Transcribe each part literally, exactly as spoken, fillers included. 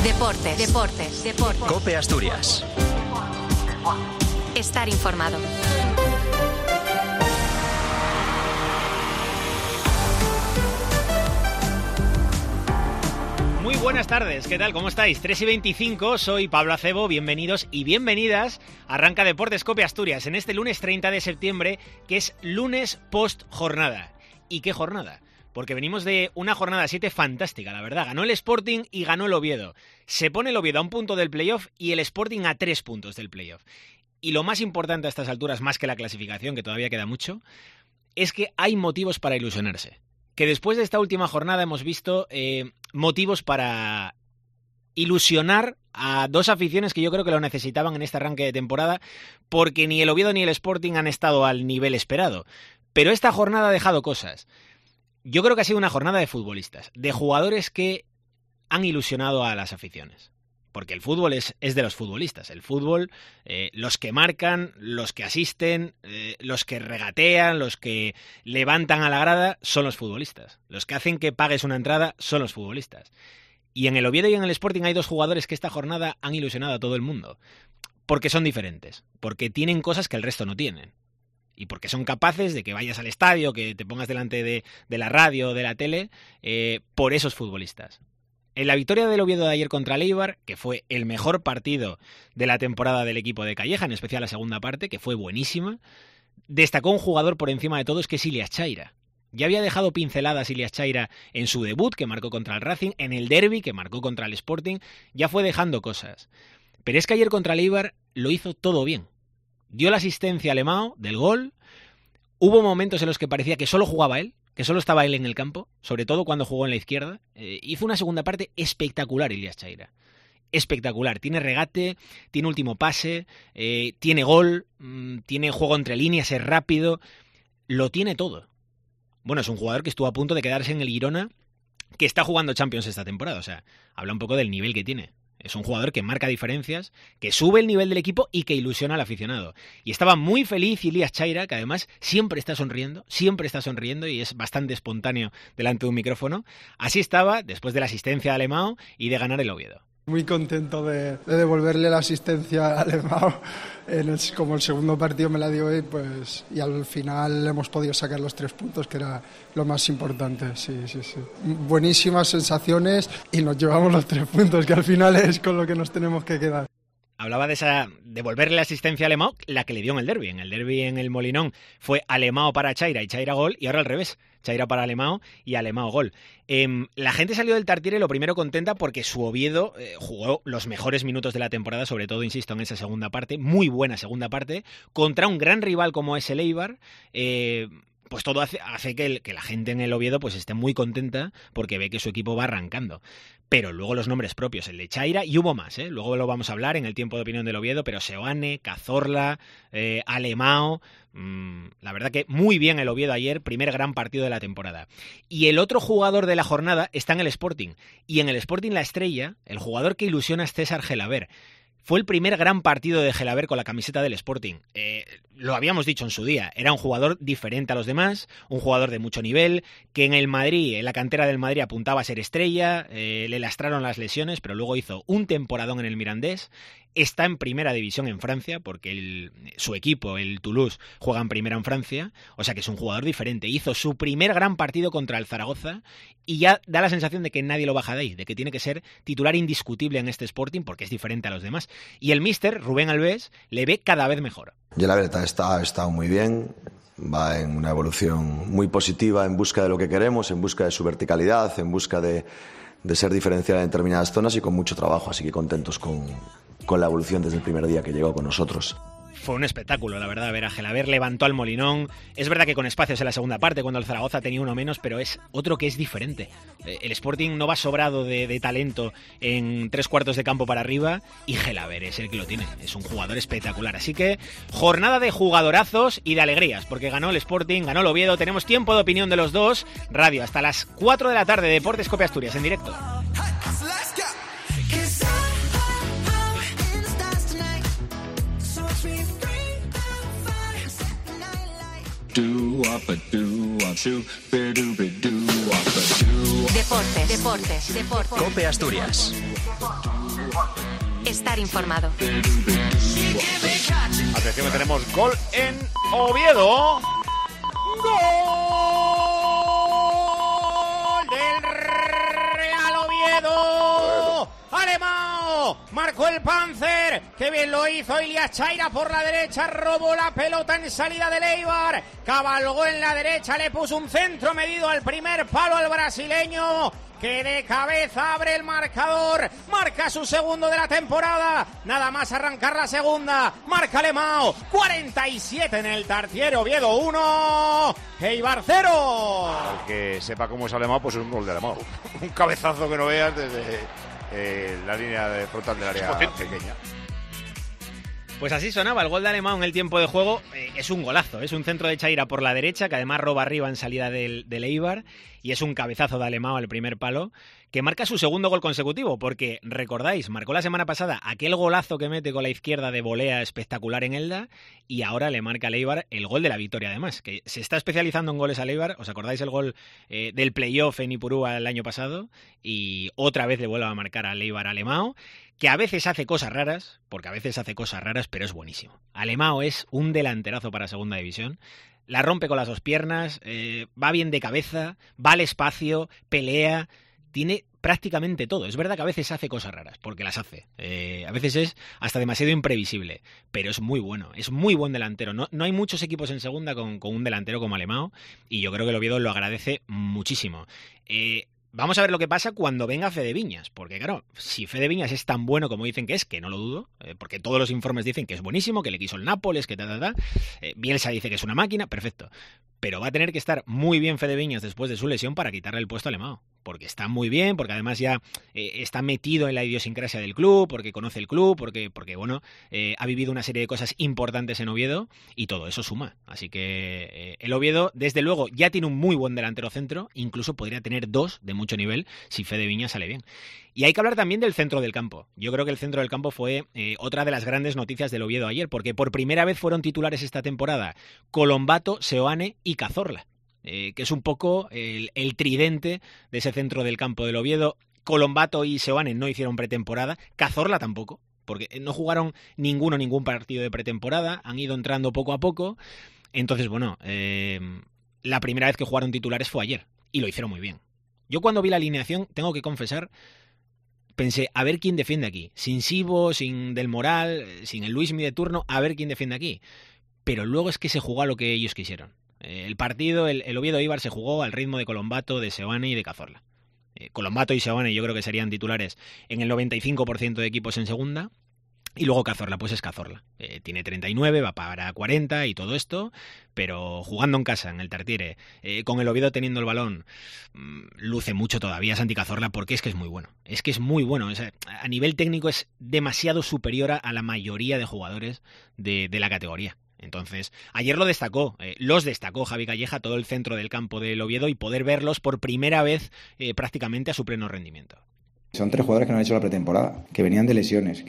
Deportes, deportes, deportes. COPE Asturias. Estar informado. Muy buenas tardes, ¿qué tal? ¿Cómo estáis? tres y veinticinco, soy Pablo Acebo, bienvenidos y bienvenidas. Arranca Deportes COPE Asturias en este lunes treinta de septiembre, que es lunes post jornada. ¿Y qué jornada? Porque venimos de una jornada siete fantástica, la verdad. Ganó el Sporting y ganó el Oviedo. Se pone el Oviedo a un punto del playoff y el Sporting a tres puntos del playoff. Y lo más importante a estas alturas, más que la clasificación, que todavía queda mucho, es que hay motivos para ilusionarse. Que después de esta última jornada hemos visto eh, motivos para ilusionar a dos aficiones que yo creo que lo necesitaban en este arranque de temporada, porque ni el Oviedo ni el Sporting han estado al nivel esperado. Pero esta jornada ha dejado cosas. Yo creo que ha sido una jornada de futbolistas, de jugadores que han ilusionado a las aficiones. Porque el fútbol es, es de los futbolistas. El fútbol, eh, los que marcan, los que asisten, eh, los que regatean, los que levantan a la grada, son los futbolistas. Los que hacen que pagues una entrada son los futbolistas. Y en el Oviedo y en el Sporting hay dos jugadores que esta jornada han ilusionado a todo el mundo. Porque son diferentes. Porque tienen cosas que el resto no tienen. Y porque son capaces de que vayas al estadio, que te pongas delante de, de la radio o de la tele, eh, por esos futbolistas. En la victoria del Oviedo de ayer contra el Eibar, que fue el mejor partido de la temporada del equipo de Calleja, en especial la segunda parte, que fue buenísima, destacó un jugador por encima de todos que es Ilias Chaira. Ya había dejado pinceladas Ilias Chaira en su debut, que marcó contra el Racing, en el derbi, que marcó contra el Sporting, ya fue dejando cosas. Pero es que ayer contra el Eibar lo hizo todo bien. Dio la asistencia a Alemão del gol. Hubo momentos en los que parecía que solo jugaba él, que solo estaba él en el campo, sobre todo cuando jugó en la izquierda. Eh, hizo una segunda parte espectacular Ilias Chaira. Espectacular. Tiene regate, tiene último pase, eh, tiene gol, mmm, tiene juego entre líneas, es rápido. Lo tiene todo. Bueno, es un jugador que estuvo a punto de quedarse en el Girona, que está jugando Champions esta temporada. O sea, habla un poco del nivel que tiene. Es un jugador que marca diferencias, que sube el nivel del equipo y que ilusiona al aficionado. Y estaba muy feliz Ilias Chaira, que además siempre está sonriendo, siempre está sonriendo y es bastante espontáneo delante de un micrófono. Así estaba después de la asistencia a Alemão y de ganar el Oviedo. Muy contento de, de devolverle la asistencia a Alemão. En el, como el segundo partido me la dio hoy, pues, y al final hemos podido sacar los tres puntos, que era lo más importante. Sí, sí, sí. Buenísimas sensaciones y nos llevamos los tres puntos, que al final es con lo que nos tenemos que quedar. Hablaba de esa devolverle la asistencia a Alemão, la que le dio en el derbi. En el derbi en el Molinón fue Alemão para Chaira y Chaira gol, y ahora al revés. Chaira para Alemão y Alemão gol. Eh, la gente salió del Tartiere lo primero contenta porque su Oviedo eh, jugó los mejores minutos de la temporada, sobre todo, insisto, en esa segunda parte, muy buena segunda parte, contra un gran rival como es el Eibar. Eh, pues todo hace, hace que, el, que la gente en el Oviedo pues esté muy contenta porque ve que su equipo va arrancando. Pero luego los nombres propios, el de Chaira, y hubo más, ¿eh? Luego lo vamos a hablar en el tiempo de opinión del Oviedo, pero Seoane, Cazorla, eh, Alemão, mmm, la verdad que muy bien el Oviedo ayer, primer gran partido de la temporada. Y el otro jugador de la jornada está en el Sporting, y en el Sporting la estrella, el jugador que ilusiona es César Gelabert. Fue el primer gran partido de Gelabert con la camiseta del Sporting. Eh, lo habíamos dicho en su día, era un jugador diferente a los demás, un jugador de mucho nivel, que en el Madrid, en la cantera del Madrid apuntaba a ser estrella, eh, le lastraron las lesiones, pero luego hizo un temporadón en el Mirandés. Está en primera división en Francia, porque el, su equipo, el Toulouse, juega en primera en Francia, o sea que es un jugador diferente. Hizo su primer gran partido contra el Zaragoza y ya da la sensación de que nadie lo baja de ahí, de que tiene que ser titular indiscutible en este Sporting porque es diferente a los demás. Y el míster, Rubén Albés, le ve cada vez mejor. Yo la verdad está, está muy bien, va en una evolución muy positiva en busca de lo que queremos, en busca de su verticalidad, en busca de, de ser diferencial en determinadas zonas y con mucho trabajo, así que contentos con... con la evolución desde el primer día que llegó con nosotros. Fue un espectáculo, la verdad, ver a Gelabert, levantó al Molinón. Es verdad que con espacios en la segunda parte, cuando el Zaragoza tenía uno menos, pero es otro que es diferente. El Sporting no va sobrado de, de talento en tres cuartos de campo para arriba y Gelabert es el que lo tiene. Es un jugador espectacular. Así que jornada de jugadorazos y de alegrías, porque ganó el Sporting, ganó el Oviedo. Tenemos tiempo de opinión de los dos. Radio hasta las cuatro de la tarde, Deportes COPE Asturias en directo. Deportes, deportes, deportes. COPE Asturias. estar informado. Atención que tenemos gol en Oviedo. ¡Gol del Real Oviedo! ¡Alemão! Marcó el Panzer. ¡Qué bien lo hizo Ilias Chaira por la derecha! Robó la pelota en salida de Eibar. Cabalgó en la derecha, le puso un centro medido al primer palo al brasileño, que de cabeza abre el marcador, marca su segundo de la temporada, nada más arrancar la segunda, marca Alemão, cuarenta y siete en el Tartiere, Oviedo uno, Eibar cero. Al que sepa cómo es Alemão, pues es un gol de Alemão, un cabezazo que no veas desde eh, la línea de frontal del área pequeña. Pues así sonaba el gol de Alemão en el tiempo de juego. Eh, es un golazo, es un centro de Chaira por la derecha, que además roba arriba en salida del, del Eibar, y es un cabezazo de Alemão al primer palo, que marca su segundo gol consecutivo, porque, recordáis, marcó la semana pasada aquel golazo que mete con la izquierda de volea espectacular en Elda, y ahora le marca al Eibar el gol de la victoria, además, que se está especializando en goles al Eibar. ¿Os acordáis el gol eh, del playoff en Ipurúa el año pasado? Y otra vez le vuelve a marcar al Eibar Alemão, que a veces hace cosas raras, porque a veces hace cosas raras, pero es buenísimo. Alemão es un delanterazo para segunda división. La rompe con las dos piernas, eh, va bien de cabeza, va al espacio, pelea, tiene prácticamente todo. Es verdad que a veces hace cosas raras, porque las hace. Eh, a veces es hasta demasiado imprevisible, pero es muy bueno, es muy buen delantero. No, no hay muchos equipos en segunda con, con un delantero como Alemão, y yo creo que el Oviedo lo agradece muchísimo. Eh, Vamos a ver lo que pasa cuando venga Fede Viñas, porque claro, si Fede Viñas es tan bueno como dicen que es, que no lo dudo, eh, porque todos los informes dicen que es buenísimo, que le quiso el Nápoles, que ta, ta, ta, eh, Bielsa dice que es una máquina, perfecto, pero va a tener que estar muy bien Fede Viñas después de su lesión para quitarle el puesto a Alemão, porque está muy bien, porque además ya eh, está metido en la idiosincrasia del club, porque conoce el club, porque, porque bueno, eh, ha vivido una serie de cosas importantes en Oviedo, y todo eso suma. Así que eh, el Oviedo, desde luego, ya tiene un muy buen delantero centro, incluso podría tener dos de mucho nivel si Fede Viñas sale bien. Y hay que hablar también del centro del campo. Yo creo que el centro del campo fue eh, otra de las grandes noticias del Oviedo ayer, porque por primera vez fueron titulares esta temporada Colombato, Seoane y Cazorla. Eh, que es un poco el, el tridente de ese centro del campo del Oviedo. Colombato y Seoane no hicieron pretemporada, Cazorla tampoco, porque no jugaron ninguno ningún partido de pretemporada, han ido entrando poco a poco. Entonces, bueno, eh, la primera vez que jugaron titulares fue ayer, y lo hicieron muy bien. Yo cuando vi la alineación, tengo que confesar, pensé, a ver quién defiende aquí, sin Sibo, sin Del Moral, sin el Luismi de turno, a ver quién defiende aquí. Pero luego es que se jugó a lo que ellos quisieron. El partido, el, el Oviedo-Eibar se jugó al ritmo de Colombato, de Seoane y de Cazorla. Eh, Colombato y Seoane yo creo que serían titulares en el noventa y cinco por ciento de equipos en segunda. Y luego Cazorla, pues es Cazorla. Eh, tiene treinta y nueve, va para cuarenta y todo esto, pero jugando en casa, en el Tartiere, eh, con el Oviedo teniendo el balón, mmm, luce mucho todavía Santi Cazorla, porque es que es muy bueno. Es que es muy bueno. O sea, a nivel técnico es demasiado superior a, a la mayoría de jugadores de, de la categoría. Entonces, ayer lo destacó, eh, los destacó Javi Calleja, todo el centro del campo del Oviedo, y poder verlos por primera vez eh, prácticamente a su pleno rendimiento. Son tres jugadores que no han hecho la pretemporada, que venían de lesiones,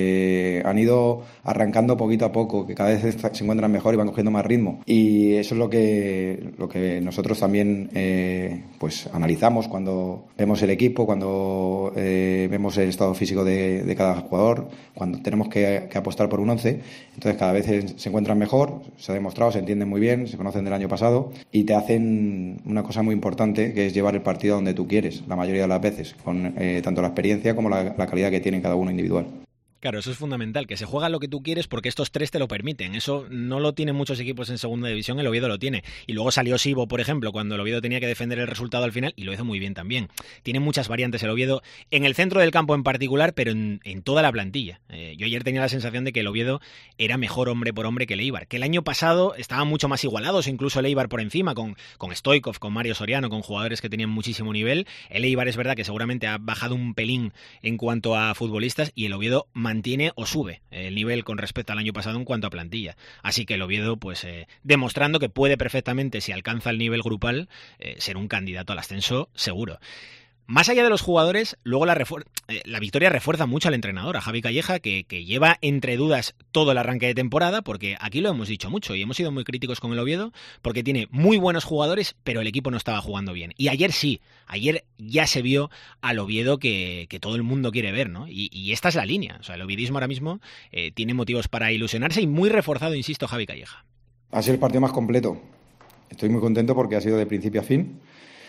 que han ido arrancando poquito a poco, que cada vez se encuentran mejor y van cogiendo más ritmo. Y eso es lo que, lo que nosotros también eh, pues analizamos cuando vemos el equipo, cuando eh, vemos el estado físico de, de cada jugador, cuando tenemos que, que apostar por un once. Entonces cada vez se encuentran mejor, se ha demostrado, se entienden muy bien, se conocen del año pasado y te hacen una cosa muy importante, que es llevar el partido donde tú quieres, la mayoría de las veces, con eh, tanto la experiencia como la, la calidad que tiene cada uno individual. Claro, eso es fundamental, que se juega lo que tú quieres porque estos tres te lo permiten. Eso no lo tienen muchos equipos en segunda división, el Oviedo lo tiene. Y luego salió Sibo, por ejemplo, cuando el Oviedo tenía que defender el resultado al final, y lo hizo muy bien también. Tiene muchas variantes el Oviedo, en el centro del campo en particular, pero en, en toda la plantilla. Eh, yo ayer tenía la sensación de que el Oviedo era mejor hombre por hombre que el Eibar, que el año pasado estaban mucho más igualados, incluso el Eibar por encima, con, con Stoichkov, con Mario Soriano, con jugadores que tenían muchísimo nivel. El Eibar es verdad que seguramente ha bajado un pelín en cuanto a futbolistas, y el Oviedo mantiene o sube el nivel con respecto al año pasado en cuanto a plantilla. Así que el Oviedo, pues eh, demostrando que puede perfectamente, si alcanza el nivel grupal, eh, ser un candidato al ascenso seguro. Más allá de los jugadores, luego la, refuer- eh, la victoria refuerza mucho al entrenador, a Javi Calleja, que, que lleva entre dudas todo el arranque de temporada, porque aquí lo hemos dicho mucho y hemos sido muy críticos con el Oviedo, porque tiene muy buenos jugadores, pero el equipo no estaba jugando bien. Y ayer sí, ayer ya se vio al Oviedo que, que todo el mundo quiere ver, ¿no? Y, y esta es la línea. O sea, el oviedismo ahora mismo eh, tiene motivos para ilusionarse y muy reforzado, insisto, Javi Calleja. Ha sido el partido más completo. Estoy muy contento porque ha sido de principio a fin.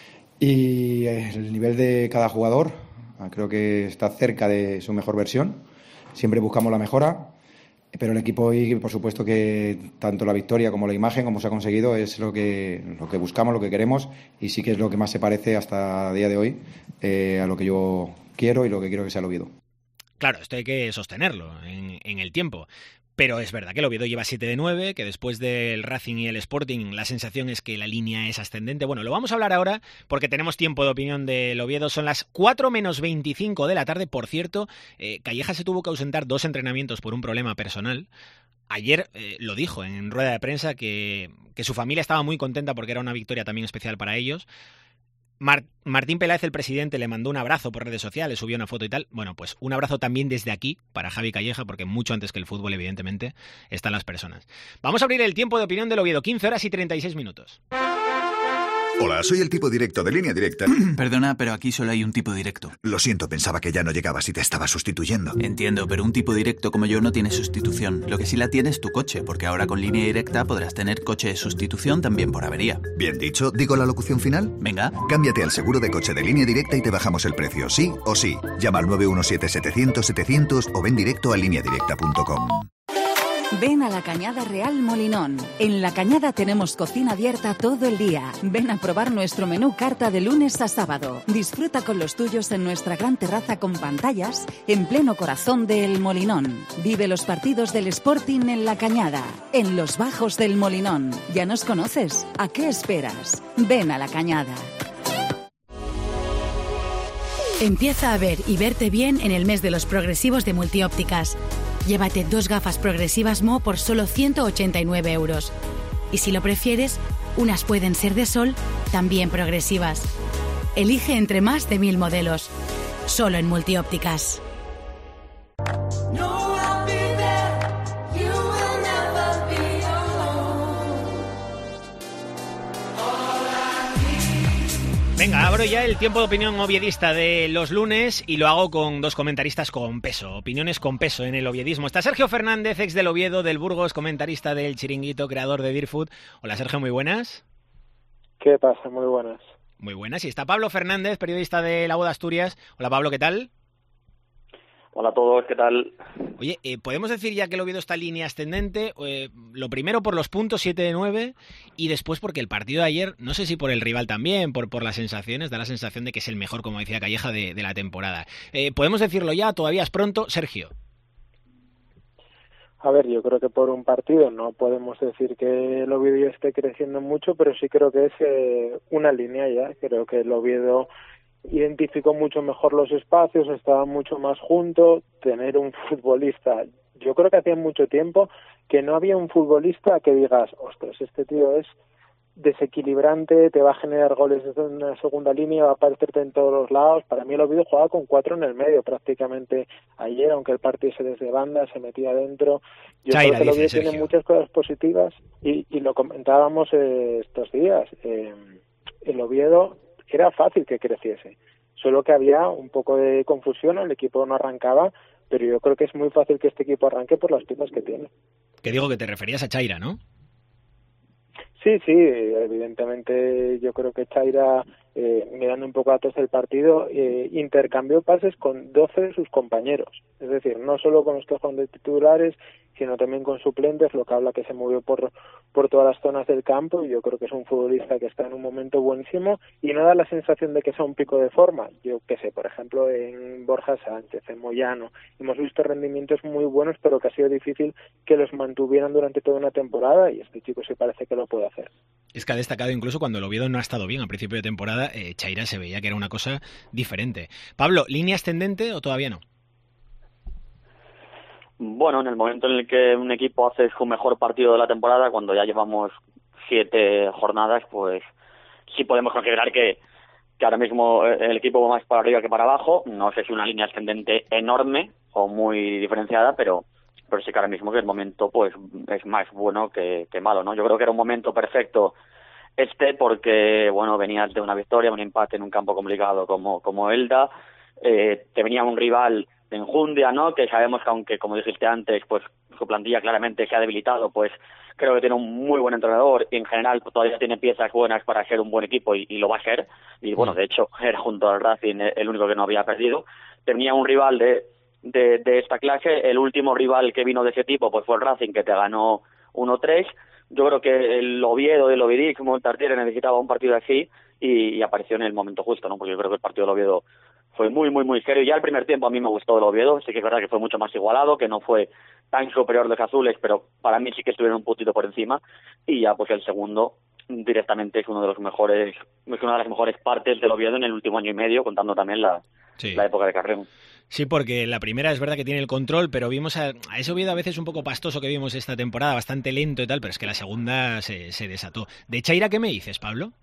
Y el nivel de cada jugador creo que está cerca de su mejor versión. Siempre buscamos la mejora, pero el equipo hoy, por supuesto que tanto la victoria como la imagen, como se ha conseguido, es lo que, lo que buscamos, lo que queremos, y sí que es lo que más se parece hasta el día de hoy eh, a lo que yo quiero y lo que quiero que sea el Oviedo. Claro, esto hay que sostenerlo en, en el tiempo. Pero es verdad que el Oviedo lleva siete de nueve, que después del Racing y el Sporting la sensación es que la línea es ascendente. Bueno, lo vamos a hablar ahora porque tenemos tiempo de opinión del Oviedo. Son las cuatro menos veinticinco de la tarde. Por cierto, eh, Calleja se tuvo que ausentar dos entrenamientos por un problema personal. Ayer eh, lo dijo en rueda de prensa que, que su familia estaba muy contenta porque era una victoria también especial para ellos. Mar- Martín Peláez, el presidente, le mandó un abrazo por redes sociales, subió una foto y tal. Bueno, pues un abrazo también desde aquí para Javi Calleja, porque mucho antes que el fútbol, evidentemente, están las personas. Vamos a abrir el tiempo de opinión del Oviedo, quince horas y treinta y seis minutos. Hola, soy el tipo directo de Línea Directa. Perdona, pero aquí solo hay un tipo directo. Lo siento, pensaba que ya no llegabas y te estaba sustituyendo. Entiendo, pero un tipo directo como yo no tiene sustitución. Lo que sí la tiene es tu coche, porque ahora con Línea Directa podrás tener coche de sustitución también por avería. Bien dicho, ¿digo la locución final? Venga. Cámbiate al seguro de coche de Línea Directa y te bajamos el precio, sí o sí. Llama al nueve uno siete setecientos setecientos o ven directo a línea directa punto com. Ven a La Cañada Real Molinón. En La Cañada tenemos cocina abierta todo el día. Ven a probar nuestro menú carta de lunes a sábado. Disfruta con los tuyos en nuestra gran terraza con pantallas en pleno corazón de El Molinón. Vive los partidos del Sporting en La Cañada, en los bajos del Molinón. ¿Ya nos conoces? ¿A qué esperas? Ven a La Cañada. Empieza a ver y verte bien en el mes de los progresivos de Multiópticas. Llévate dos gafas progresivas M O por solo ciento ochenta y nueve euros. Y si lo prefieres, unas pueden ser de sol, también progresivas. Elige entre más de mil modelos. Solo en Multiópticas. Venga, abro ya el tiempo de opinión oviedista de los lunes y lo hago con dos comentaristas con peso, opiniones con peso en el oviedismo. Está Sergio Fernández, ex del Oviedo, del Burgos, comentarista del Chiringuito, creador de Deerfood. Hola Sergio, muy buenas. ¿Qué pasa? Muy buenas. Muy buenas. Y está Pablo Fernández, periodista de La Voz de Asturias. Hola Pablo, ¿qué tal? Hola a todos, ¿qué tal? Oye, eh, ¿podemos decir ya que el Oviedo está en línea ascendente? Eh, lo primero por los puntos, siete de nueve, y después porque el partido de ayer, no sé si por el rival también, por, por las sensaciones, da la sensación de que es el mejor, como decía Calleja, de, de la temporada. Eh, ¿Podemos decirlo ya? ¿Todavía es pronto? Sergio. A ver, yo creo que por un partido no podemos decir que el Oviedo esté creciendo mucho, pero sí creo que es eh, una línea ya. Creo que el Oviedo identificó mucho mejor los espacios, estaba mucho más junto, tener un futbolista. Yo creo que hacía mucho tiempo que no había un futbolista que digas, ostras, este tío es desequilibrante, te va a generar goles desde una segunda línea, va a aparecerte en todos los lados. Para mí el Oviedo jugaba con cuatro en el medio prácticamente ayer, aunque el partido se desde banda, se metía adentro. Yo Chaira, creo que el Oviedo dice tiene muchas cosas positivas y, y lo comentábamos eh, estos días. Eh, el Oviedo era fácil que creciese, solo que había un poco de confusión, el equipo no arrancaba, pero yo creo que es muy fácil que este equipo arranque por las piezas que tiene. Que digo que te referías a Chaira, ¿no? Sí, sí, evidentemente yo creo que Chaira, eh, mirando un poco a todos el partido, eh, intercambió pases con doce de sus compañeros. Es decir, no solo con los que juegan de titulares, sino también con suplentes, lo que habla que se movió por por todas las zonas del campo, y yo creo que es un futbolista que está en un momento buenísimo y no da la sensación de que sea un pico de forma. Yo qué sé, por ejemplo, en Borja Sánchez, en Moyano, hemos visto rendimientos muy buenos, pero que ha sido difícil que los mantuvieran durante toda una temporada, y este chico sí parece que lo puede hacer. Es que ha destacado incluso cuando el Oviedo no ha estado bien al principio de temporada, eh, Chaira se veía que era una cosa diferente. Pablo, ¿línea ascendente o todavía no? Bueno, en el momento en el que un equipo hace su mejor partido de la temporada, cuando ya llevamos siete jornadas, pues sí podemos considerar que, que ahora mismo el equipo va más para arriba que para abajo. No sé si una línea ascendente enorme o muy diferenciada, pero pero sí que ahora mismo que el momento pues es más bueno que, que malo, ¿no? Yo creo que era un momento perfecto este porque, bueno, venías de una victoria, un empate en un campo complicado como, como Elda, eh, te venía un rival de enjundia, ¿no? Que sabemos que aunque, como dijiste antes, pues su plantilla claramente se ha debilitado, pues creo que tiene un muy buen entrenador y en general pues, todavía tiene piezas buenas para ser un buen equipo y, y lo va a ser. Y bueno, de hecho, era junto al Racing el único que no había perdido. Tenía un rival de, de, de esta clase, el último rival que vino de ese tipo pues fue el Racing, que te ganó uno tres. Yo creo que el Oviedo, el Ovidismo, el Tartiere necesitaba un partido así y, y apareció en el momento justo, ¿no? Porque yo creo que el partido del Oviedo fue muy, muy, muy serio. Ya el primer tiempo a mí me gustó el Oviedo, sí que es verdad que fue mucho más igualado, que no fue tan superior los azules, pero para mí sí que estuvieron un puntito por encima. Y ya pues el segundo directamente es uno de los mejores, es una de las mejores partes del Oviedo en el último año y medio, contando también la, sí. la época de Carreón. Sí, porque la primera es verdad que tiene el control, pero vimos a, a ese Oviedo a veces un poco pastoso que vimos esta temporada, bastante lento y tal, pero es que la segunda se, se desató. ¿De Chaira qué me dices, Pablo?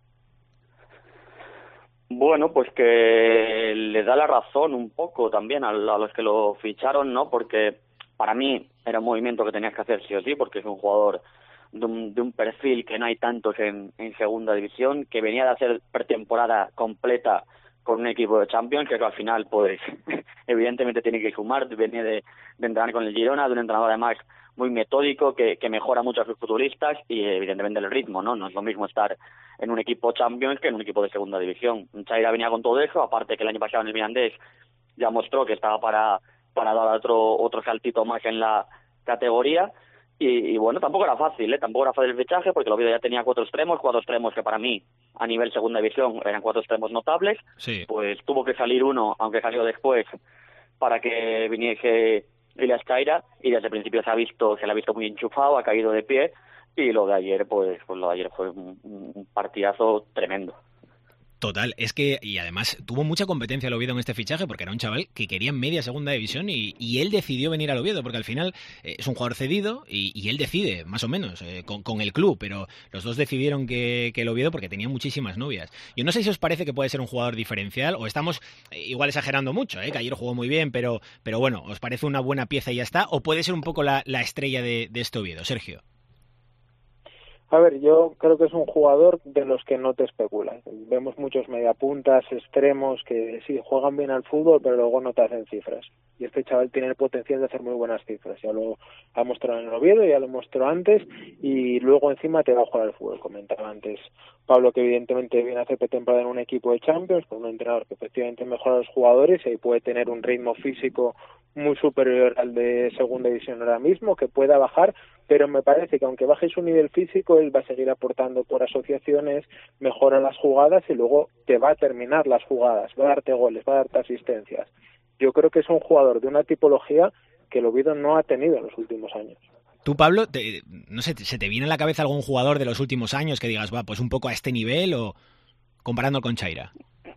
Bueno, pues que le da la razón un poco también a, a los que lo ficharon, ¿no? Porque para mí era un movimiento que tenías que hacer sí o sí, porque es un jugador de un, de un perfil que no hay tantos en, en segunda división, que venía de hacer pretemporada completa con un equipo de Champions, que al final, pues, evidentemente tiene que sumar, venía de, de entrenar con el Girona, de un entrenador además muy metódico, que, que mejora mucho a sus futbolistas y evidentemente el ritmo, ¿no? No es lo mismo estar en un equipo Champions que en un equipo de segunda división. Chaira venía con todo eso, aparte que el año pasado en el Mirandés ya mostró que estaba para, para dar otro, otro saltito más en la categoría. Y, y bueno, tampoco era fácil, ¿eh? Tampoco era fácil el fichaje, porque el Oviedo ya tenía cuatro extremos, cuatro extremos que para mí, a nivel segunda división, eran cuatro extremos notables. Sí. Pues tuvo que salir uno, aunque salió después, para que viniese Ilias Chaira, y desde el principio se ha visto, se le ha visto muy enchufado, ha caído de pie, y lo de ayer, pues, pues lo de ayer fue un, un partidazo tremendo. Total, es que, y además tuvo mucha competencia el Oviedo en este fichaje porque era un chaval que quería media segunda división y, y él decidió venir al Oviedo porque al final eh, es un jugador cedido y, y él decide, más o menos, eh, con, con el club, pero los dos decidieron que, que el Oviedo porque tenía muchísimas novias. Yo no sé si os parece que puede ser un jugador diferencial o estamos eh, igual exagerando mucho, eh, que ayer jugó muy bien, pero, pero bueno, ¿os parece una buena pieza y ya está? ¿O puede ser un poco la, la estrella de, de este Oviedo? Sergio. A ver, yo creo que es un jugador de los que no te especulan. Vemos muchos mediapuntas, extremos, que sí, juegan bien al fútbol, pero luego no te hacen cifras. Y este chaval tiene el potencial de hacer muy buenas cifras. Ya lo ha mostrado en el Oviedo, ya lo mostró antes, y luego encima te va a jugar al fútbol. Comentaba antes Pablo que evidentemente viene a hacer pretemporada en un equipo de Champions, con un entrenador que efectivamente mejora a los jugadores y puede tener un ritmo físico muy superior al de segunda división ahora mismo, que pueda bajar, pero me parece que aunque baje su nivel físico, él va a seguir aportando por asociaciones, mejora las jugadas y luego te va a terminar las jugadas, va a darte goles, va a darte asistencias. Yo creo que es un jugador de una tipología que el Oviedo no ha tenido en los últimos años. Tú, Pablo, te, no sé, ¿se te viene a la cabeza algún jugador de los últimos años que digas, va, pues un poco a este nivel o comparando con Chaira?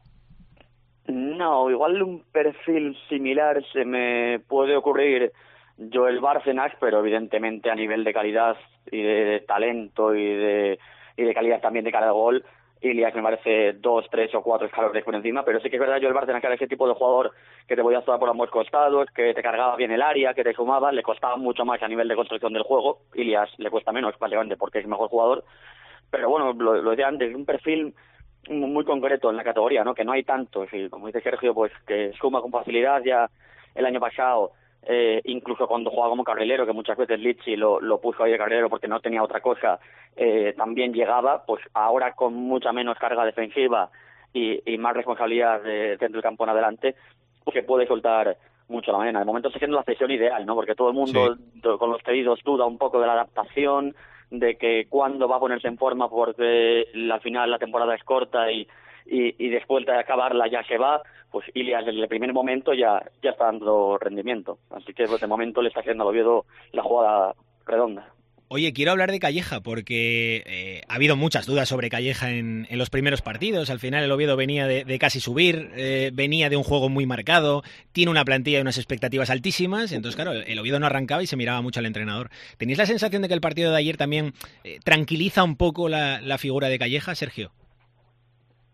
No, igual un perfil similar se me puede ocurrir Joel Bárcenas, pero evidentemente a nivel de calidad y de, de talento y de, y de calidad también de cara al gol, Ilias me parece dos, tres o cuatro escalones por encima, pero sí que es verdad, Joel Bárcenas, que era ese tipo de jugador que te podía actuar por ambos costados, que te cargaba bien el área, que te sumaba, le costaba mucho más a nivel de construcción del juego. Ilias le cuesta menos, básicamente, porque es mejor jugador, pero bueno, lo, lo decía antes, un perfil muy concreto en la categoría, ¿no? Que no hay tantos, y como dice Sergio, pues que suma con facilidad. Ya el año pasado, eh, incluso cuando jugaba como carrilero, que muchas veces Litchi lo, lo puso ahí de carrilero porque no tenía otra cosa, eh, también llegaba, pues ahora con mucha menos carga defensiva y, y más responsabilidad de, dentro del campo en adelante, pues que puede soltar mucho la mañana. De momento está siendo la cesión ideal, ¿no? Porque todo el mundo sí, con los pedidos duda un poco de la adaptación, de que cuándo va a ponerse en forma, porque al final la temporada es corta y, y, y después de acabarla ya se va. Pues Ilias desde el primer momento ya, ya está dando rendimiento. Así que de momento le está haciendo al Oviedo la jugada redonda. Oye, quiero hablar de Calleja porque eh, ha habido muchas dudas sobre Calleja en, en los primeros partidos. Al final el Oviedo venía de, de casi subir, eh, venía de un juego muy marcado, tiene una plantilla y unas expectativas altísimas. Entonces, claro, el Oviedo no arrancaba y se miraba mucho al entrenador. ¿Tenéis la sensación de que el partido de ayer también eh, tranquiliza un poco la, la figura de Calleja, Sergio? Sí,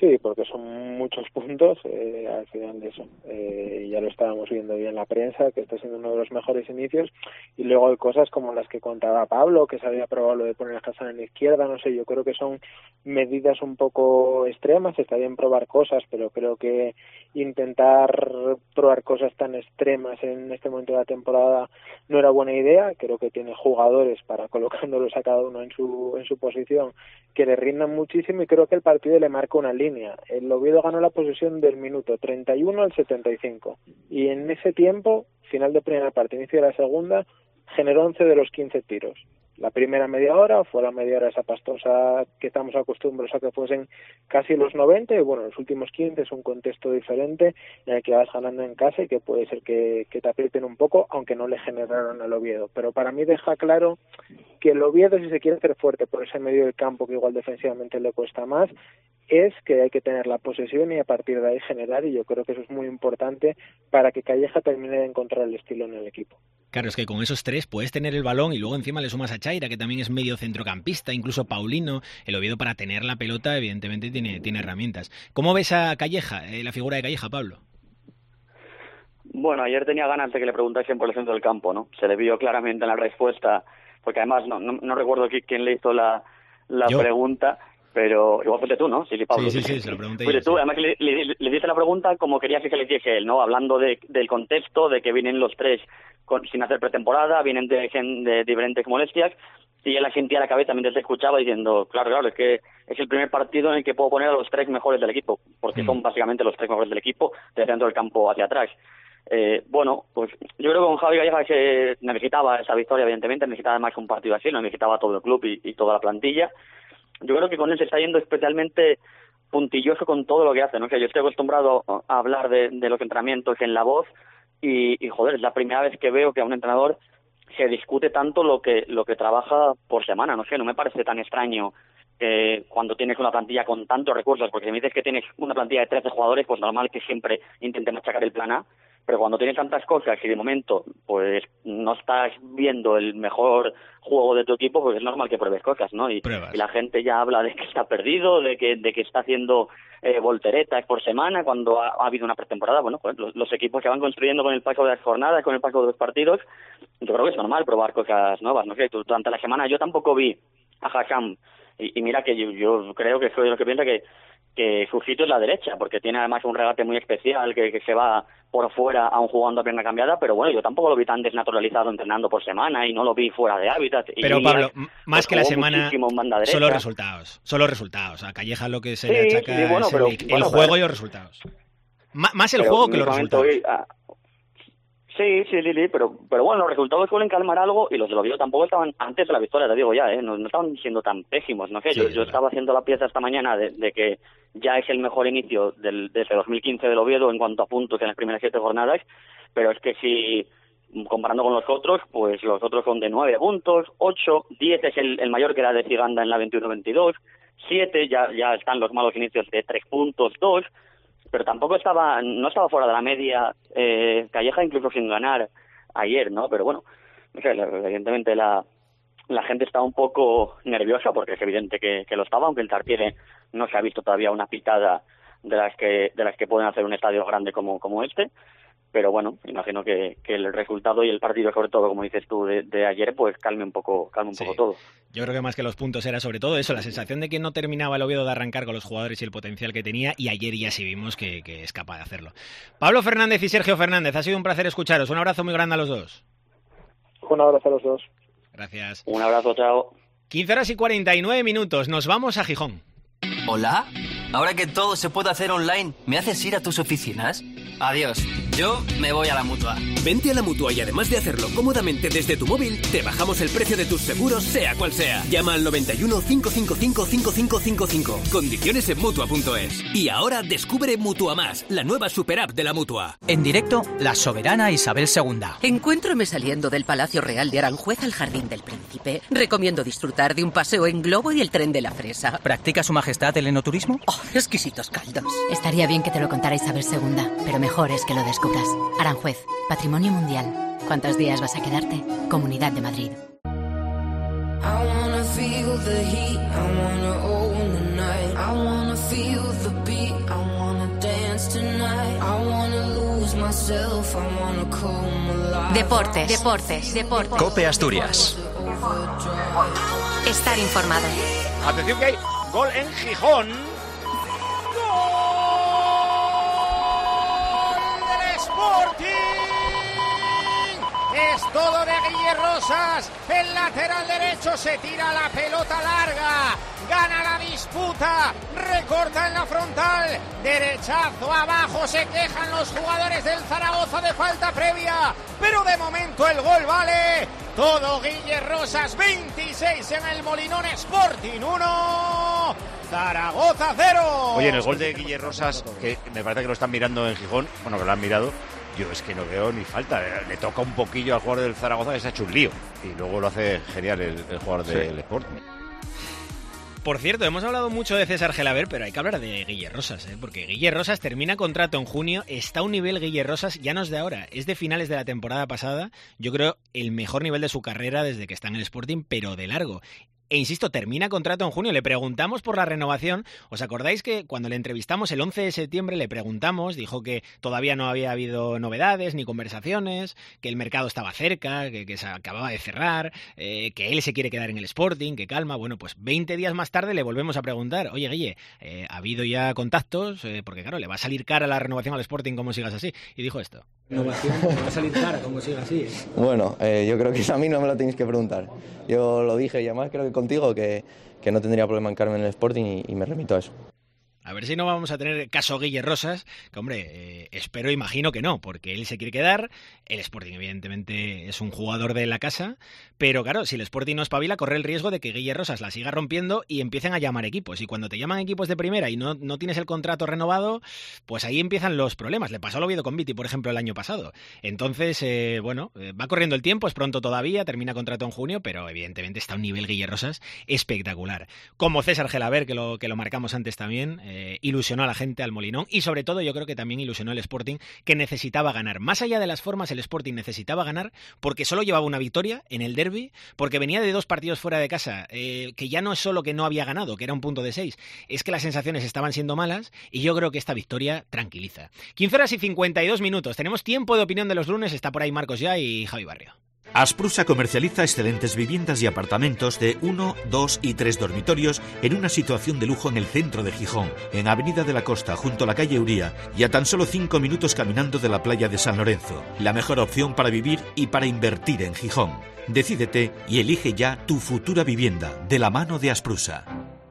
Sí, porque son muchos puntos eh, al final de eso. Eh, ya lo estábamos viendo bien en la prensa, que está siendo uno de los mejores inicios. Y luego hay cosas como las que contaba Pablo, que se había probado lo de poner a Hassan en la izquierda. No sé, yo creo que son medidas un poco extremas. Está bien probar cosas, pero creo que intentar probar cosas tan extremas en este momento de la temporada no era buena idea. Creo que tiene jugadores para colocándolos a cada uno en su en su posición que le rindan muchísimo, y creo que el partido le marca una línea. El Oviedo ganó la posesión del minuto treinta y uno al setenta y cinco, y en ese tiempo, final de primera parte, inicio de la segunda, generó once de los quince tiros. La primera media hora fue la media hora esa pastosa que estamos acostumbrados a que fuesen casi los noventa, y bueno, los últimos quince es un contexto diferente en el que vas ganando en casa y que puede ser que, que te aprieten un poco, aunque no le generaron al Oviedo. Pero para mí deja claro que el Oviedo, si se quiere hacer fuerte por ese medio del campo que igual defensivamente le cuesta más, es que hay que tener la posesión y a partir de ahí generar, y yo creo que eso es muy importante para que Calleja termine de encontrar el estilo en el equipo. Claro, es que con esos tres puedes tener el balón y luego encima le sumas a Chaira, que también es medio centrocampista, incluso Paulino. El Oviedo, para tener la pelota, evidentemente tiene, tiene herramientas. ¿Cómo ves a Calleja, eh, la figura de Calleja, Pablo? Bueno, ayer tenía ganas de que le preguntasen por el centro del campo, ¿no? Se le vio claramente en la respuesta, porque además no, no, no recuerdo quién le hizo la, la pregunta, pero igual fuiste tú, ¿no? Sí, sí, Pablo. Sí, sí, sí, se lo pregunté fuiste yo, tú, sí. Además le, le, le dice la pregunta como quería que se le hiciese él, ¿no? Hablando de, del contexto, de que vienen los tres con, sin hacer pretemporada, vienen de, de diferentes molestias, y él asentía la cabeza mientras te escuchaba diciendo, claro, claro, es que es el primer partido en el que puedo poner a los tres mejores del equipo, porque mm. son básicamente los tres mejores del equipo, desde dentro del campo hacia atrás. Eh, bueno, pues yo creo que con Javi Calleja que necesitaba esa victoria, evidentemente, necesitaba más un partido así, no necesitaba todo el club y, y toda la plantilla. Yo creo que con él se está yendo especialmente puntilloso con todo lo que hace, ¿no? O sea, yo estoy acostumbrado a hablar de, de los entrenamientos en la voz y, y, joder, es la primera vez que veo que a un entrenador se discute tanto lo que lo que trabaja por semana, no sé, no me parece tan extraño que cuando tienes una plantilla con tantos recursos, porque si me dices que tienes una plantilla de trece jugadores, pues normal que siempre intenten machacar el plan A, pero cuando tienes tantas cosas y de momento pues no estás viendo el mejor juego de tu equipo, pues es normal que pruebes cosas, ¿no? Y, y la gente ya habla de que está perdido, de que de que está haciendo eh, volteretas por semana cuando ha, ha habido una pretemporada. Bueno, pues los, los equipos se van construyendo con el paso de las jornadas, con el paso de los partidos. Yo creo que es normal probar cosas nuevas, no sé, durante la semana yo tampoco vi a Hassan, y, y mira que yo, yo creo que soy de los que piensa que que su sitio es la derecha, porque tiene además un regate muy especial que, que se va por fuera aún jugando a pierna cambiada, pero bueno, yo tampoco lo vi tan desnaturalizado entrenando por semana y no lo vi fuera de hábitat. Pero y Pablo, pues, más que la semana, son los resultados, son los resultados. A Calleja lo que se sí, le achaca sí, bueno, es pero, el, el bueno, juego pero, y los resultados. M más el pero juego que los resultados. Hoy, ah, Sí, sí, Lili, pero pero bueno, los resultados suelen calmar algo y los del Oviedo tampoco estaban, antes de la victoria, te digo ya, ¿eh? no, no estaban siendo tan pésimos, no sé, sí, yo, yo estaba haciendo la pieza esta mañana de, de que ya es el mejor inicio del, desde dos mil quince del Oviedo en cuanto a puntos en las primeras siete jornadas, pero es que si comparando con los otros, pues los otros son de nueve puntos, ocho, diez es el, el mayor que era de Ciganda en la veintiuno veintidós, siete ya, ya están los malos inicios de tres puntos, dos, pero tampoco estaba, no estaba fuera de la media eh, Calleja, incluso sin ganar ayer, ¿no? Pero bueno, no sé, evidentemente la, la gente está un poco nerviosa, porque es evidente que, que lo estaba, aunque el Tartiere no se ha visto todavía una pitada de las que de las que pueden hacer un estadio grande como, como este. Pero bueno, imagino que, que el resultado y el partido, sobre todo, como dices tú, de, de ayer, pues calme un poco calme un sí. poco todo. Yo creo que más que los puntos era sobre todo eso, la sensación de que no terminaba el Oviedo de arrancar con los jugadores y el potencial que tenía, y ayer ya sí vimos que, que es capaz de hacerlo. Pablo Fernández y Sergio Fernández, ha sido un placer escucharos. Un abrazo muy grande a los dos. Un abrazo a los dos. Gracias. Un abrazo, chao. quince horas y cuarenta y nueve minutos, nos vamos a Gijón. ¿Hola? Ahora que todo se puede hacer online, ¿me haces ir a tus oficinas? Adiós, yo me voy a la Mutua. Vente a la Mutua y además de hacerlo cómodamente desde tu móvil, te bajamos el precio de tus seguros, sea cual sea. Llama al noventa y uno, cinco cinco cinco, cinco cinco cinco cinco. Condiciones en Mutua punto es. Y ahora descubre Mutua Más, la nueva super app de la Mutua. En directo, la soberana Isabel segunda. Encuéntrame saliendo del Palacio Real de Aranjuez al Jardín del Príncipe. Recomiendo disfrutar de un paseo en globo y el tren de la fresa. ¿Practica su majestad el enoturismo? Oh, exquisitos caldos. Estaría bien que te lo contara Isabel segunda, pero mejor es que lo descubras. Aranjuez, Patrimonio Mundial. ¿Cuántos días vas a quedarte? Comunidad de Madrid. I wanna feel the heat, I wanna own the night, I wanna feel the beat. Deportes, deportes, deportes. Cope Asturias. Estar informado. Atención que hay gol en Gijón. ¡Gol del Sporting! Es todo de Guille Rosas. El lateral derecho se tira la pelota larga. Gana la disputa. Recorta en la frontal. Derechazo abajo. Se quejan los jugadores del Zaragoza de falta previa. Pero de momento el gol vale. Todo Guille Rosas. veintiséis en el Molinón. Sporting uno. Zaragoza cero. Oye, en el gol de Guille Rosas, que me parece que lo están mirando en Gijón. Bueno, que lo han mirado. Yo es que no veo ni falta. Le toca un poquillo al jugador del Zaragoza que se ha hecho un lío. Y luego lo hace genial el, el jugador sí. del Sporting. Por cierto, hemos hablado mucho de César Gelaber, pero hay que hablar de Guille Rosas, ¿eh? Porque Guille Rosas termina contrato en junio, está a un nivel Guille Rosas, ya no es de ahora, es de finales de la temporada pasada, yo creo el mejor nivel de su carrera desde que está en el Sporting, pero de largo. E insisto, termina contrato en junio. Le preguntamos por la renovación. ¿Os acordáis que cuando le entrevistamos el once de septiembre le preguntamos? Dijo que todavía no había habido novedades ni conversaciones, que el mercado estaba cerca, que, que se acababa de cerrar, eh, que él se quiere quedar en el Sporting, que calma. Bueno, pues veinte días más tarde le volvemos a preguntar. Oye, Guille, eh, ¿ha habido ya contactos? Eh, porque claro, le va a salir cara la renovación al Sporting como sigas así. Y dijo esto. Renovación, le va a salir cara como sigas así. ¿eh? Bueno, eh, yo creo que a mí no me lo tenéis que preguntar. Yo lo dije y además creo que contigo que, que no tendría problema en quedarme en el Sporting y, y me remito a eso. A ver si no vamos a tener caso Guille Rosas, que hombre, eh, espero, imagino que no, porque él se quiere quedar, el Sporting evidentemente es un jugador de la casa, pero claro, si el Sporting no espabila, corre el riesgo de que Guille Rosas la siga rompiendo y empiecen a llamar equipos, y cuando te llaman equipos de primera y no, no tienes el contrato renovado, pues ahí empiezan los problemas. Le pasó al Oviedo con Viti, por ejemplo, el año pasado. Entonces, eh, bueno, eh, va corriendo el tiempo, es pronto todavía, termina contrato en junio, pero evidentemente está a un nivel Guille Rosas espectacular. Como César Gelaber, que lo, que lo marcamos antes también, eh, Eh, ilusionó a la gente al Molinón y sobre todo yo creo que también ilusionó al Sporting, que necesitaba ganar. Más allá de las formas, el Sporting necesitaba ganar porque solo llevaba una victoria en el derbi, porque venía de dos partidos fuera de casa, eh, que ya no es solo que no había ganado, que era un punto de seis, es que las sensaciones estaban siendo malas y yo creo que esta victoria tranquiliza. quince horas y cincuenta y dos minutos, tenemos tiempo de opinión de los lunes, está por ahí Marcos ya y Javi Barrio. Asprusa comercializa excelentes viviendas y apartamentos de uno, dos y tres dormitorios en una situación de lujo en el centro de Gijón, en Avenida de la Costa, junto a la calle Uría, y a tan solo cinco minutos caminando de la playa de San Lorenzo. La mejor opción para vivir y para invertir en Gijón. Decídete y elige ya tu futura vivienda, de la mano de Asprusa.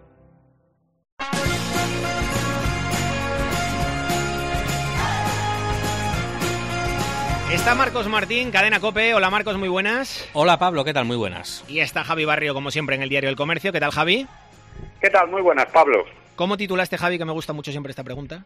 Está Marcos Martín, Cadena COPE. Hola Marcos, muy buenas. Hola Pablo, ¿qué tal? Muy buenas. Y está Javi Barrio, como siempre, en el Diario El Comercio. ¿Qué tal, Javi? ¿Qué tal? Muy buenas, Pablo. ¿Cómo titulaste, Javi, que me gusta mucho siempre esta pregunta?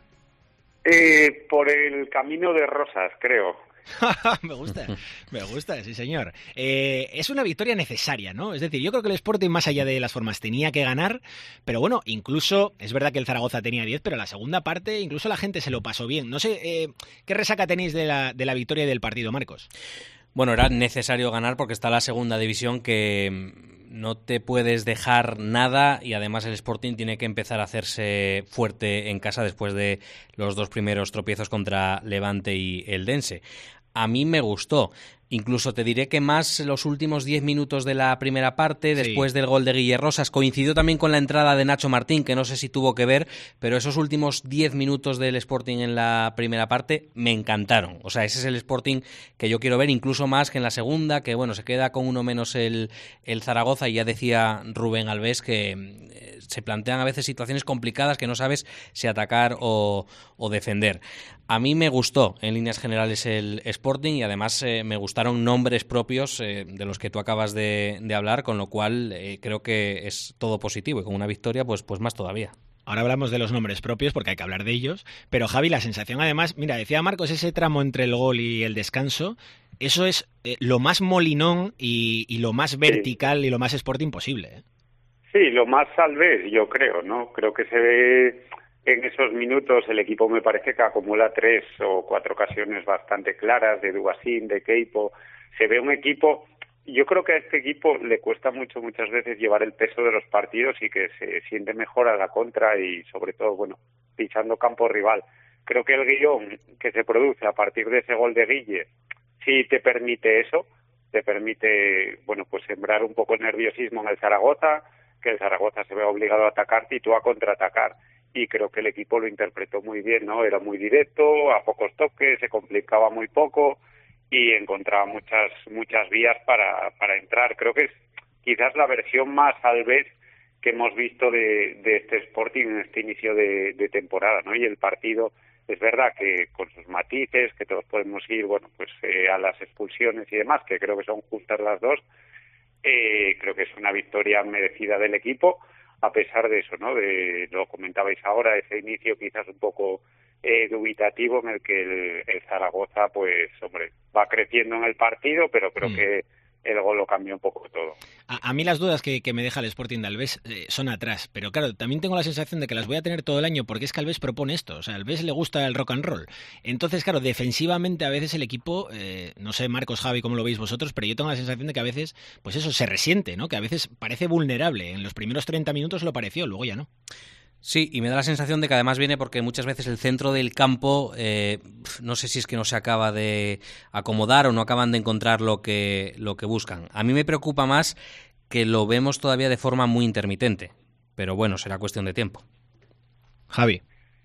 Eh, por el camino de Rosas, creo. Me gusta, me gusta, sí señor. Eh, es una victoria necesaria, ¿no? Es decir, yo creo que el Sporting, más allá de las formas, tenía que ganar, pero bueno, incluso, es verdad que el Zaragoza tenía diez, pero la segunda parte, incluso la gente se lo pasó bien. No sé, eh, ¿qué resaca tenéis de la, de la victoria y del partido, Marcos? Bueno, era necesario ganar porque está la segunda división, que no te puedes dejar nada, y además el Sporting tiene que empezar a hacerse fuerte en casa después de los dos primeros tropiezos contra Levante y Eldense. A mí me gustó. Incluso te diré que más los últimos diez minutos de la primera parte, después sí. del gol de Guille Rosas, coincidió también con la entrada de Nacho Martín, que no sé si tuvo que ver, pero esos últimos diez minutos del Sporting en la primera parte me encantaron. O sea, ese es el Sporting que yo quiero ver, incluso más que en la segunda, que bueno, se queda con uno menos el, el Zaragoza, y ya decía Rubén Alves que eh, se plantean a veces situaciones complicadas que no sabes si atacar o, o defender. A mí me gustó, en líneas generales, el Sporting, y además eh, me gustaron nombres propios eh, de los que tú acabas de, de hablar, con lo cual eh, creo que es todo positivo, y con una victoria pues, pues más todavía. Ahora hablamos de los nombres propios porque hay que hablar de ellos, pero Javi, la sensación además, mira, decía Marcos, ese tramo entre el gol y el descanso, eso es eh, lo más Molinón y, y lo más vertical sí. y lo más Sporting posible, ¿eh? Sí, lo más Alves, yo creo, ¿no? Creo que se ve en esos minutos, el equipo me parece que acumula tres o cuatro ocasiones bastante claras, de Duasín, de Keipo. Se ve un equipo, yo creo que a este equipo le cuesta mucho muchas veces llevar el peso de los partidos y que se siente mejor a la contra y sobre todo, bueno, pisando campo rival. creo que el guión que se produce a partir de ese gol de Guille sí te permite eso, te permite, bueno, pues sembrar un poco el nerviosismo en el Zaragoza, que el Zaragoza se vea obligado a atacarte y tú a contraatacar. Y creo que el equipo lo interpretó muy bien, ¿no? Era muy directo, a pocos toques, se complicaba muy poco y encontraba muchas muchas vías para, para entrar. Creo que es quizás la versión más Alves que hemos visto de, de este Sporting en este inicio de, de temporada, ¿no? Y el partido, es verdad que con sus matices, que todos podemos ir, bueno, pues eh, a las expulsiones y demás, que creo que son justas las dos, eh, creo que es una victoria merecida del equipo, a pesar de eso, ¿no? De, lo comentabais ahora, ese inicio quizás un poco eh, dubitativo en el que el, el Zaragoza, pues, hombre, va creciendo en el partido, pero creo mm. que el gol lo cambió un poco todo. A, a mí las dudas que, que me deja el Sporting de Alves eh, son atrás, pero claro, también tengo la sensación de que las voy a tener todo el año porque es que Alves propone esto, o sea, a Alves le gusta el rock and roll. Entonces, claro, defensivamente a veces el equipo, eh, no sé, Marcos, Javi, cómo lo veis vosotros, pero yo tengo la sensación de que a veces, pues eso, se resiente, ¿no? Que a veces parece vulnerable. En los primeros treinta minutos lo pareció, luego ya no. Sí, y me da la sensación de que además viene porque muchas veces el centro del campo, eh, no sé si es que no se acaba de acomodar o no acaban de encontrar lo que, lo que buscan. A mí me preocupa más que lo vemos todavía de forma muy intermitente, pero bueno, será cuestión de tiempo. Javi.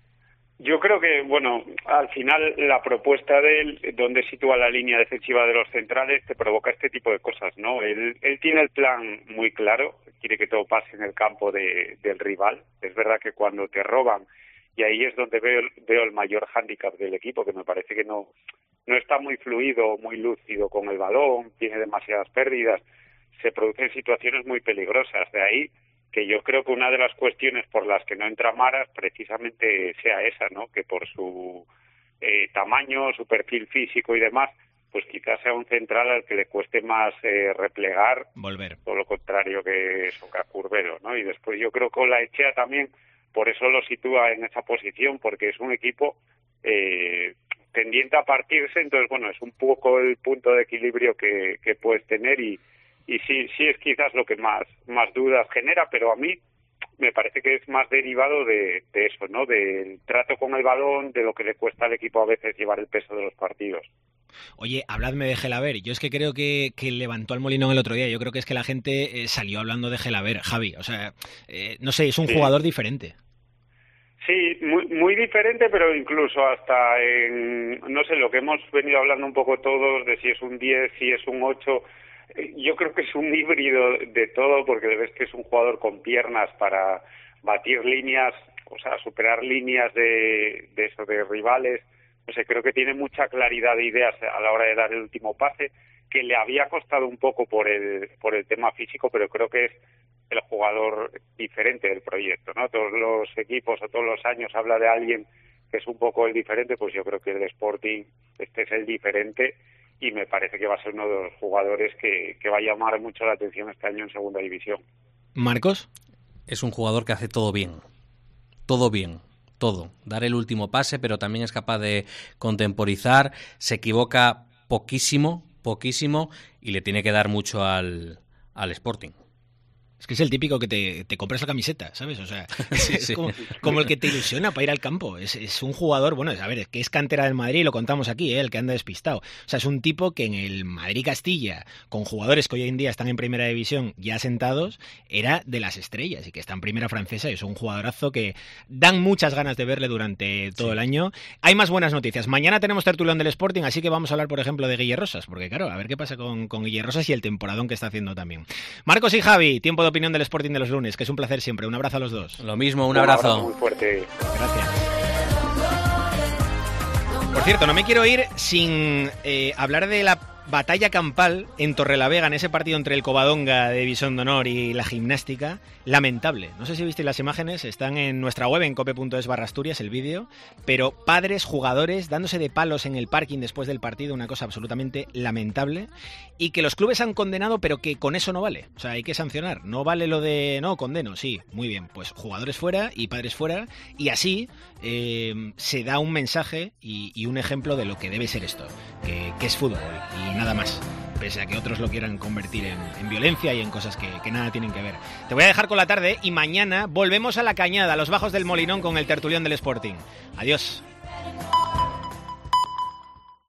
Yo creo que, bueno, al final la propuesta de él, donde sitúa la línea defensiva de los centrales, te provoca este tipo de cosas, ¿no? Él, él tiene el plan muy claro, quiere que todo pase en el campo de, del rival. Es verdad que cuando te roban, y ahí es donde veo, veo el mayor hándicap del equipo, que me parece que no, no está muy fluido, muy lúcido con el balón, tiene demasiadas pérdidas, se producen situaciones muy peligrosas. De ahí que yo creo que una de las cuestiones por las que no entra Maras precisamente sea esa, ¿no? Que por su eh, tamaño, su perfil físico y demás, pues quizás sea un central al que le cueste más eh, replegar, volver, todo lo contrario que eso, que a Curbelo, ¿no? Y después yo creo que Olaechea también, por eso lo sitúa en esa posición, porque es un equipo eh, tendiente a partirse, entonces bueno, es un poco el punto de equilibrio que, que puedes tener y Y sí, sí es quizás lo que más más dudas genera, pero a mí me parece que es más derivado de, de eso, ¿no? Del trato con el balón, de lo que le cuesta al equipo a veces llevar el peso de los partidos. Oye, habladme de Gelaber. Yo es que creo que, que levantó al Molinón el otro día. Yo creo que es que la gente eh, salió hablando de Gelaber, Javi. O sea, eh, no sé, es un sí. jugador diferente. Sí, muy, muy diferente, pero incluso hasta en, no sé, lo que hemos venido hablando un poco todos, de si es un diez, si es un ocho... Yo creo que es un híbrido de todo, porque ves que es un jugador con piernas para batir líneas, o sea, superar líneas de, de eso, de rivales. No sé, creo que tiene mucha claridad de ideas a la hora de dar el último pase, que le había costado un poco por el por el tema físico, pero creo que es el jugador diferente del proyecto, ¿no? Todos los equipos o todos los años habla de alguien que es un poco el diferente, pues yo creo que el Sporting, este es el diferente, y me parece que va a ser uno de los jugadores que, que va a llamar mucho la atención este año en Segunda División. ¿Marcos? Es un jugador que hace todo bien, todo bien, todo. Dar el último pase, pero también es capaz de contemporizar, se equivoca poquísimo, poquísimo, y le tiene que dar mucho al, al Sporting. Es que es el típico que te, te compras la camiseta, ¿sabes? O sea, sí, es sí. Como, como el que te ilusiona para ir al campo. Es, es un jugador, bueno, a ver, es que es cantera del Madrid y lo contamos aquí, ¿eh? El que anda despistado. O sea, es un tipo que en el Madrid-Castilla, con jugadores que hoy en día están en primera división ya sentados, era de las estrellas y que está en primera francesa y es un jugadorazo que dan muchas ganas de verle durante todo sí. el año. Hay más buenas noticias. Mañana tenemos tertulión del Sporting, así que vamos a hablar, por ejemplo, de Guille Rosas, porque claro, a ver qué pasa con, con Guille Rosas y el temporadón que está haciendo también. Marcos y Javi, tiempo de opinión del Sporting de los lunes, que es un placer siempre. Un abrazo a los dos. Lo mismo, un abrazo. Un abrazo muy fuerte. Gracias. Por cierto, no me quiero ir sin eh, hablar de la batalla campal en Torrelavega, en ese partido entre el Covadonga de División de Honor y la Gimnástica. Lamentable. No sé si visteis las imágenes, están en nuestra web, en cope punto es barra Asturias, el vídeo, pero padres, jugadores, dándose de palos en el parking después del partido, una cosa absolutamente lamentable, y que los clubes han condenado, pero que con eso no vale. O sea, hay que sancionar. No vale lo de, no, condeno, sí, muy bien, pues jugadores fuera y padres fuera, y así eh, se da un mensaje y, y un ejemplo de lo que debe ser esto, que, que es fútbol, y nada más, pese a que otros lo quieran convertir en, en violencia y en cosas que, que nada tienen que ver. Te voy a dejar con la tarde y mañana volvemos a la Cañada, a los bajos del Molinón, con el tertulión del Sporting. Adiós. America.